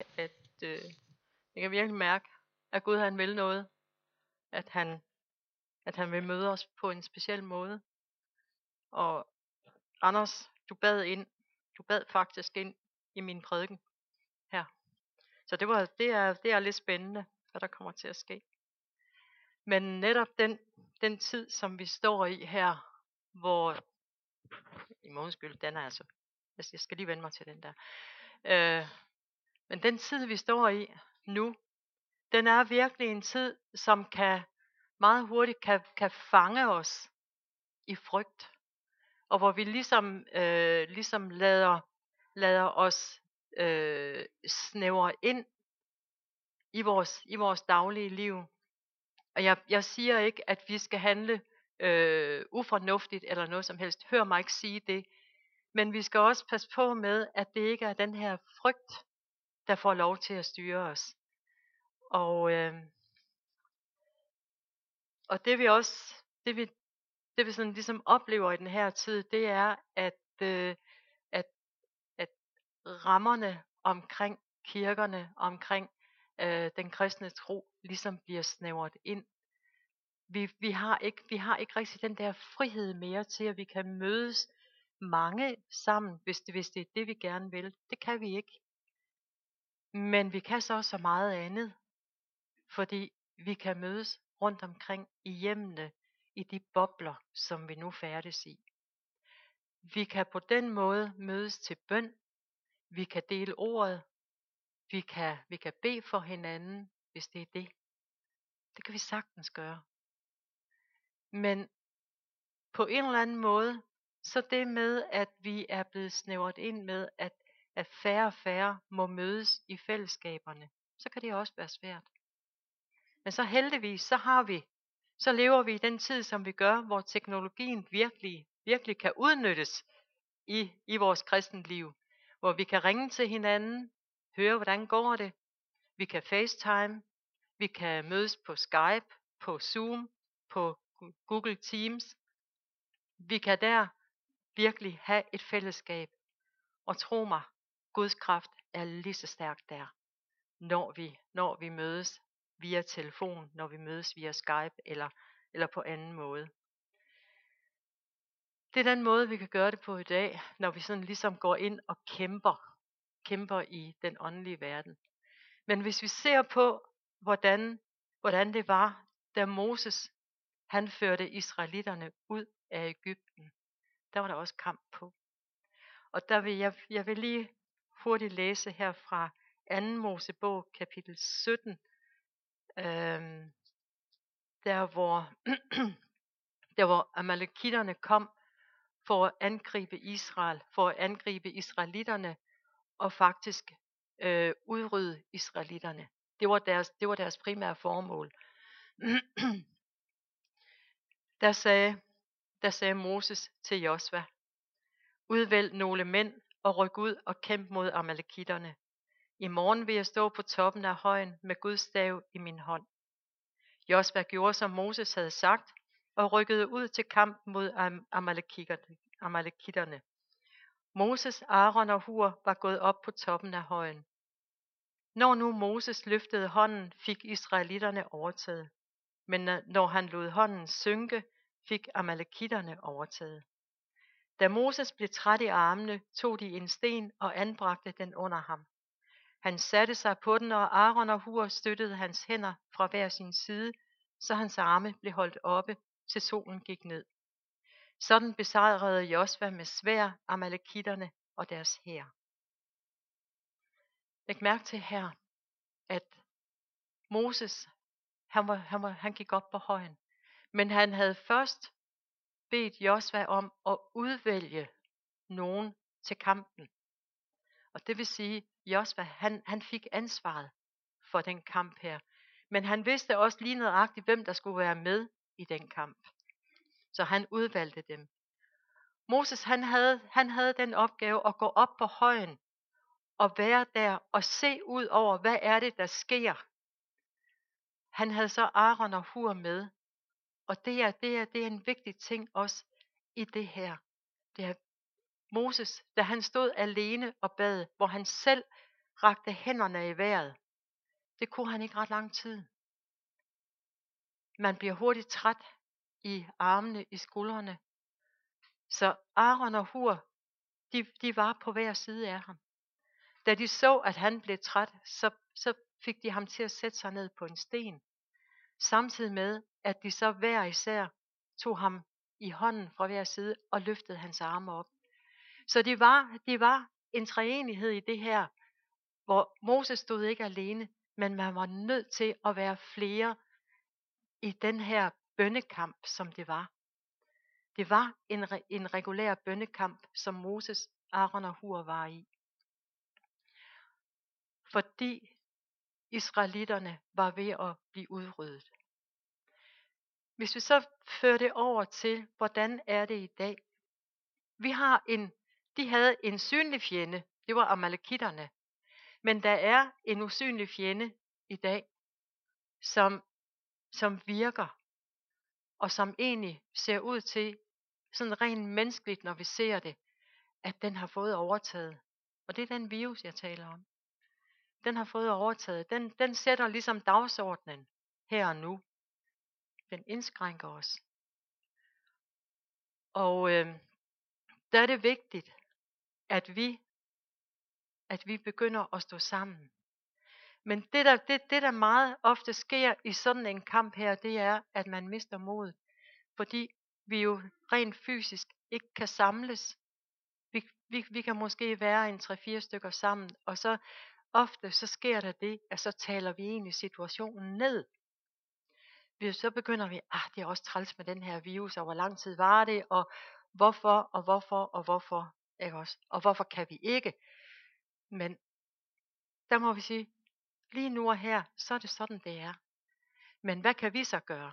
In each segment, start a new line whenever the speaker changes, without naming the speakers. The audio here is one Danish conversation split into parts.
at jeg kan virkelig mærke, at Gud han vil noget. At han vil møde os på en speciel måde. Og Anders, du bad faktisk ind i min prædiken her. Så det er lidt spændende, hvad der kommer til at ske. Men netop den tid, som vi står i her, hvor i månedskyld, den er altså, jeg skal lige vende mig til den der. Men den tid, vi står i nu, den er virkelig en tid, som meget hurtigt kan fange os i frygt. Og hvor vi ligesom lader os snævre ind i vores daglige liv. Og jeg siger ikke, at vi skal handle ufornuftigt eller noget som helst. Hør mig ikke sige det. Men vi skal også passe på med, at det ikke er den her frygt, der får lov til at styre os. Og det vi sådan ligesom oplever i den her tid, det er, at rammerne omkring kirkerne, omkring den kristne tro, ligesom bliver snævret ind. Vi har ikke rigtig den der frihed mere til, at vi kan mødes mange sammen, hvis det er det, vi gerne vil. Det kan vi ikke. Men vi kan så meget andet, fordi vi kan mødes rundt omkring i hjemmene, i de bobler, som vi nu færdes i. Vi kan på den måde mødes til bøn. Vi kan dele ordet. Vi kan bede for hinanden, hvis det er det. Det kan vi sagtens gøre. Men på en eller anden måde, så det med, at vi er blevet snævret ind med, at færre og færre må mødes i fællesskaberne, så kan det også være svært. Men så heldigvis, så lever vi i den tid, som vi gør, hvor teknologien virkelig kan udnyttes i vores kristenliv. Hvor vi kan ringe til hinanden, høre hvordan går det. Vi kan FaceTime, vi kan mødes på Skype, på Zoom, på Google Teams. Vi kan der virkelig have et fællesskab. Og tro mig, Guds kraft er lige så stærk der, når vi mødes via telefon, når vi mødes via Skype eller på anden måde. Det er den måde, vi kan gøre det på i dag, når vi sådan ligesom går ind og kæmper i den åndelige verden. Men hvis vi ser på, hvordan det var, da Moses han førte israelitterne ud af Egypten, der var der også kamp på. Og der vil jeg vil lige hurtigt læse her fra 2. Mosebog kapitel 17, der hvor amalekitterne kom for at angribe Israel, for at angribe israelitterne og faktisk udrydde israelitterne. Det var deres primære formål. Der sagde Moses til Josva: udvælg nogle mænd og ryk ud og kæmp mod amalekitterne. I morgen vil jeg stå på toppen af højen med Guds stav i min hånd. Josva gjorde, som Moses havde sagt, og rykkede ud til kamp mod amalekitterne. Moses, Aaron og Hur var gået op på toppen af højen. Når nu Moses løftede hånden, fik israelitterne overtaget. Men når han lod hånden synke, fik amalekitterne overtaget. Da Moses blev træt i armene, tog de en sten og anbragte den under ham. Han satte sig på den, og Aaron og Hur støttede hans hænder fra hver sin side, så hans arme blev holdt oppe, til solen gik ned. Sådan besejrede Josva med sværd amalekitterne og deres hær. Læg mærke til her, at Moses, han gik op på højen. Men han havde først bedt Josva om at udvælge nogen til kampen. Og det vil sige, Josva, han fik ansvaret for den kamp her. Men han vidste også lige nøjagtigt, hvem der skulle være med i den kamp. Så han udvalgte dem. Moses, han havde den opgave at gå op på højen og være der og se ud over, hvad er det, der sker. Han havde så Aaron og Hur med. Og det er en vigtig ting også i det her. Det er Moses, da han stod alene og bad, hvor han selv rakte hænderne i vejret. Det kunne han ikke ret lang tid. Man bliver hurtigt træt i armene, i skuldrene. Så Aaron og Hur, de var på hver side af ham. Da de så, at han blev træt, så fik de ham til at sætte sig ned på en sten. Samtidig med, at de så hver især tog ham i hånden fra hver side og løftede hans arme op. Så de var en treenighed i det her, hvor Moses stod ikke alene, men man var nødt til at være flere i den her bønnekamp, som det var. Det var en regulær bønnekamp, som Moses, Aaron og Hur var i. Fordi israelitterne var ved at blive udryddet. Hvis vi så fører det over til, hvordan er det i dag? De havde en synlig fjende, det var amalekitterne. Men der er en usynlig fjende i dag, som virker, og som egentlig ser ud til, sådan rent menneskeligt, når vi ser det, at den har fået overtaget. Og det er den virus, jeg taler om. Den har fået overtaget. Den sætter ligesom dagsordenen her og nu. Den indskrænker os. Og der er det vigtigt, at vi begynder at stå sammen. Men det der meget ofte sker i sådan en kamp her, det er, at man mister mod. Fordi vi jo rent fysisk ikke kan samles. Vi kan måske være en 3-4 stykker sammen, og så ofte så sker der det, at så taler vi egentlig situationen ned. Så begynder vi, det er også træls med den her virus, og hvor lang tid var det, og hvorfor, ikke også? Og hvorfor kan vi ikke? Men der må vi sige, lige nu og her, så er det sådan, det er. Men hvad kan vi så gøre?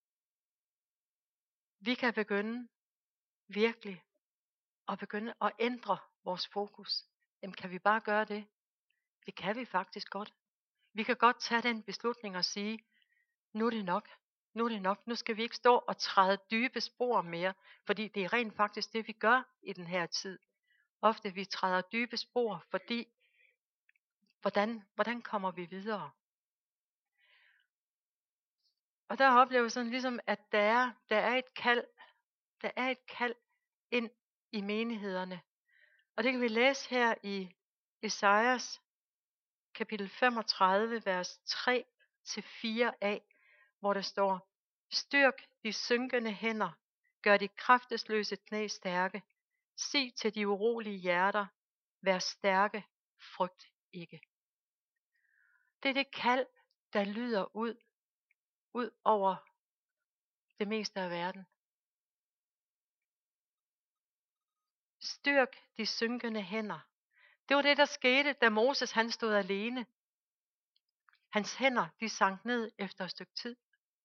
Vi kan virkelig begynde at ændre vores fokus. Jamen kan vi bare gøre det? Det kan vi faktisk godt. Vi kan godt tage den beslutning og sige, nu er det nok. Nu skal vi ikke stå og træde dybe spor mere, fordi det er rent faktisk det, vi gør i den her tid. Ofte vi træder dybe spor, fordi hvordan kommer vi videre? Og der oplever jeg sådan ligesom, at der er et kald ind i menighederne. Og det kan vi læse her i Esajas kapitel 35, vers 3-4a, hvor der står, styrk de synkende hænder, gør de kraftesløse knæ stærke, sig til de urolige hjerter, vær stærke, frygt ikke. Det er det kald, der lyder ud over det meste af verden. Styrk de synkende hænder. Det var det, der skete, da Moses han stod alene. Hans hænder, de sank ned efter et stykke tid.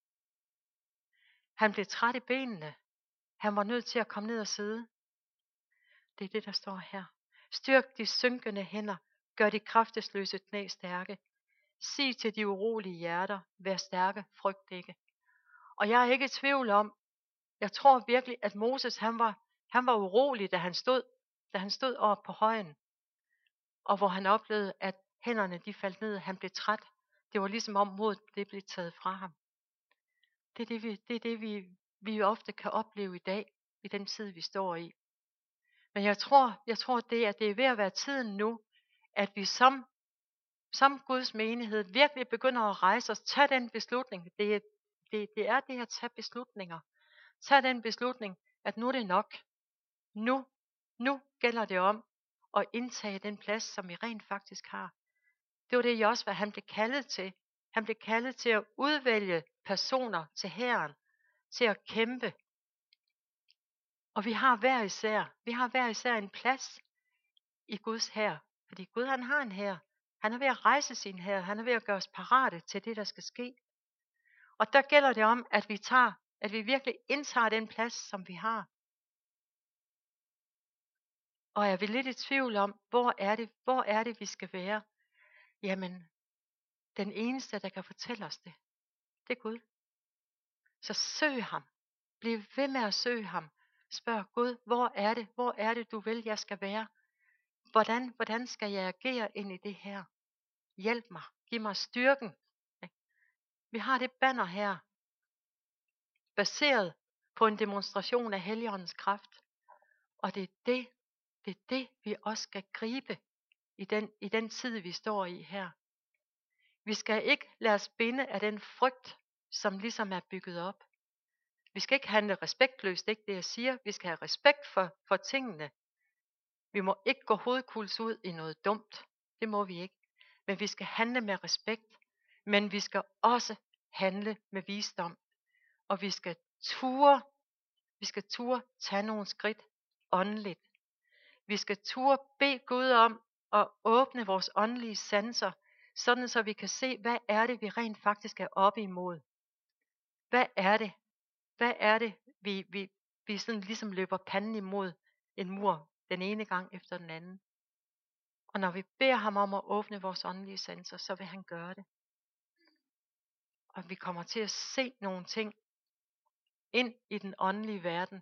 Han blev træt i benene. Han var nødt til at komme ned og sidde. Det er det, der står her. Styrk de synkende hænder, gør de kraftesløse knæ stærke. Sig til de urolige hjerter, vær stærke, frygt ikke. Og jeg er ikke i tvivl om, jeg tror virkelig, at Moses han var urolig, da han stod oppe på højen. Og hvor han oplevede, at hænderne de faldt ned, han blev træt. Det var ligesom om modet det blev taget fra ham. Det er det, vi ofte kan opleve i dag, i den tid, vi står i. Men jeg tror det er ved at være tiden nu, at vi som Guds menighed virkelig begynder at rejse os. Tag den beslutning. Det er det at tage beslutninger. Tag den beslutning, at nu er det nok. Nu gælder det om at indtage den plads, som vi rent faktisk har. Det var det, Josva han blev kaldet til. Han blev kaldet til at udvælge personer til hæren, til at kæmpe. Og vi har hver især en plads i Guds hær. Fordi Gud han har en hær. Han er ved at rejse sin hær. Han er ved at gøre os parate til det, der skal ske. Og der gælder det om, at vi virkelig indtager den plads, som vi har. Og er vi lidt i tvivl om, hvor er det, vi skal være? Jamen, den eneste, der kan fortælle os det er Gud. Så søg ham. Bliv ved med at søge ham. Spørg Gud, hvor er det, du vil, jeg skal være? hvordan skal jeg agere ind i det her? Hjælp mig. Giv mig styrken. Vi har det banner her, baseret på en demonstration af Helligåndens kraft. Og det er det, vi også skal gribe i den tid, vi står i her. Vi skal ikke lade os binde af den frygt, som ligesom er bygget op. Vi skal ikke handle respektløst, ikke det jeg siger. Vi skal have respekt for tingene. Vi må ikke gå hovedkuls ud i noget dumt. Det må vi ikke. Men vi skal handle med respekt. Men vi skal også handle med visdom. Og vi skal ture tage nogle skridt åndeligt. Vi skal ture bede Gud om at åbne vores åndelige sanser, sådan så vi kan se, hvad er det, vi rent faktisk er oppe imod. Hvad er det? Hvad er det, vi sådan ligesom løber panden imod en mur den ene gang efter den anden? Og når vi beder ham om at åbne vores åndelige sanser, så vil han gøre det. Og vi kommer til at se nogle ting ind i den åndelige verden,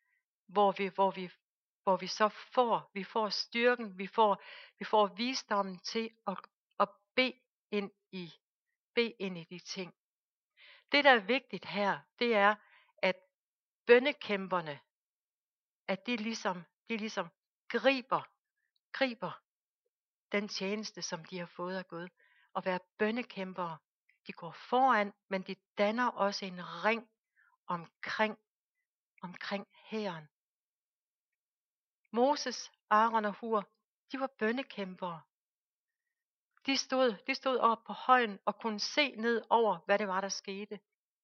hvor vi så får styrken, vi får visdommen til at bede ind i de ting. Det der er vigtigt her, det er, at bønnekæmperne, at de ligesom griber den tjeneste, som de har fået af Gud. At være bønnekæmpere, de går foran, men de danner også en ring omkring hæren. Moses, Aaron og Hur, de var bønnekæmpere. De stod op på højen og kunne se ned over, hvad det var, der skete.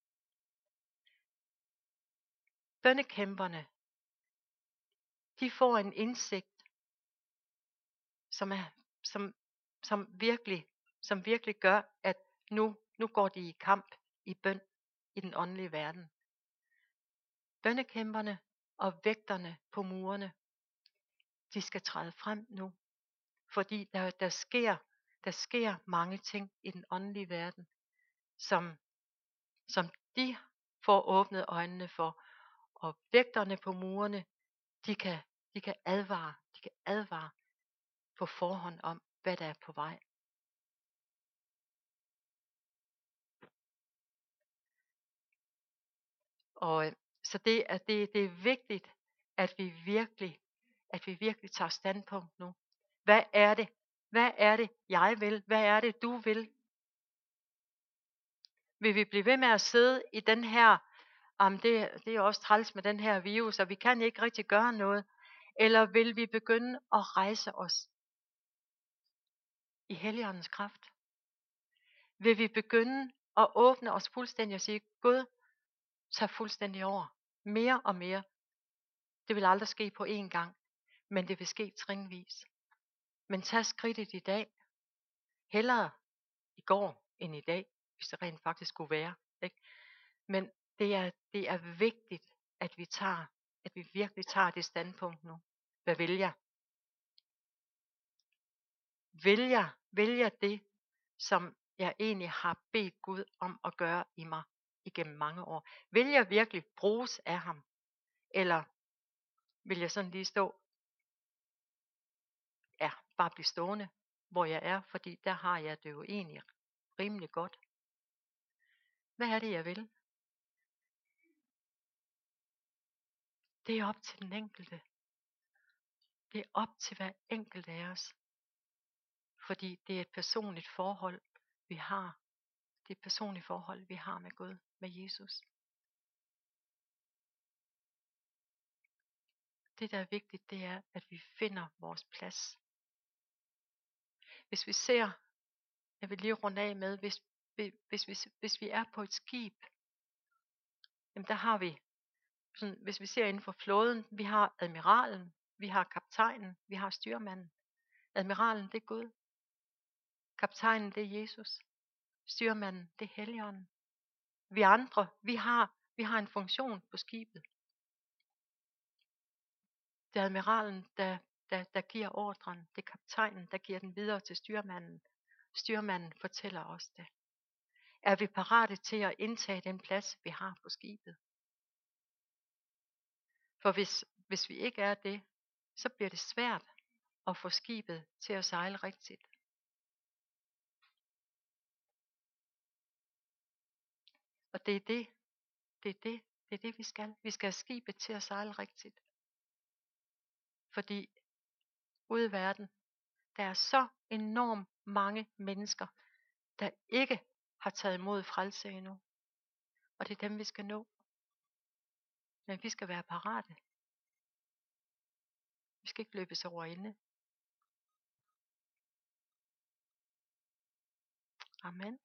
Bønnekæmperne, de får en indsigt, som virkelig gør, at nu går de i kamp i bøn i den åndelige verden. Bønnekæmperne og vægterne på murene, de skal træde frem nu, fordi der sker mange ting i den åndelige verden, som de får åbnet øjnene for. Og vægterne på murene, de kan advare på forhånd om, hvad der er på vej. Og så det er vigtigt, at vi virkelig tager standpunkt nu. Hvad er det? Hvad er det, jeg vil? Hvad er det, du vil? Vil vi blive ved med at sidde i den her, det er også træls med den her virus, og vi kan ikke rigtig gøre noget? Eller vil vi begynde at rejse os i Helligåndens kraft? Vil vi begynde at åbne os fuldstændig og sige, Gud, tag fuldstændig over. Mere og mere. Det vil aldrig ske på én gang, men det vil ske trinvis. Men tag skridtet i dag. Hellere i går end i dag, hvis det rent faktisk skulle være. Ikke? Men det er vigtigt, at vi virkelig tager det standpunkt nu. Hvad vil jeg? Vil jeg det, som jeg egentlig har bedt Gud om at gøre i mig igennem mange år? Vil jeg virkelig bruges af ham? Eller vil jeg sådan lige bare blive stående, hvor jeg er, fordi der har jeg det jo egentlig rimelig godt. Hvad er det, jeg vil? Det er op til den enkelte. Det er op til hver enkelt af os. Fordi det er et personligt forhold, vi har. Det er et personligt forhold, vi har med Gud, med Jesus. Det, der er vigtigt, det er, at vi finder vores plads. Hvis vi ser, jeg vil lige runde af med, hvis vi er på et skib, jamen der har vi, sådan, hvis vi ser inden for flåden, vi har admiralen, vi har kaptajnen, vi har styrmanden. Admiralen, det er Gud. Kaptajnen, det er Jesus. Styrmanden, det er Helligånden. Vi andre, vi har en funktion på skibet. Det er admiralen, der giver ordren. Det er kaptajnen, der giver den videre til styrmanden. Styrmanden fortæller os det. Er vi parate til at indtage den plads, vi har på skibet? For hvis vi ikke er det, så bliver det svært at få skibet til at sejle rigtigt. Og det er det vi skal. Vi skal have skibet til at sejle rigtigt. Fordi ude i verden, der er så enormt mange mennesker, der ikke har taget imod frelse endnu. Og det er dem, vi skal nå. Men vi skal være parate. Vi skal ikke løbes over ende. Amen.